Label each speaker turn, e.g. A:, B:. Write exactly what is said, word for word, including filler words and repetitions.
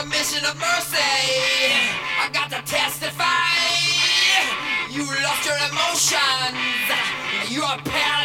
A: a mission of mercy. I got to testify. You lost your emotions. You're paralyzed.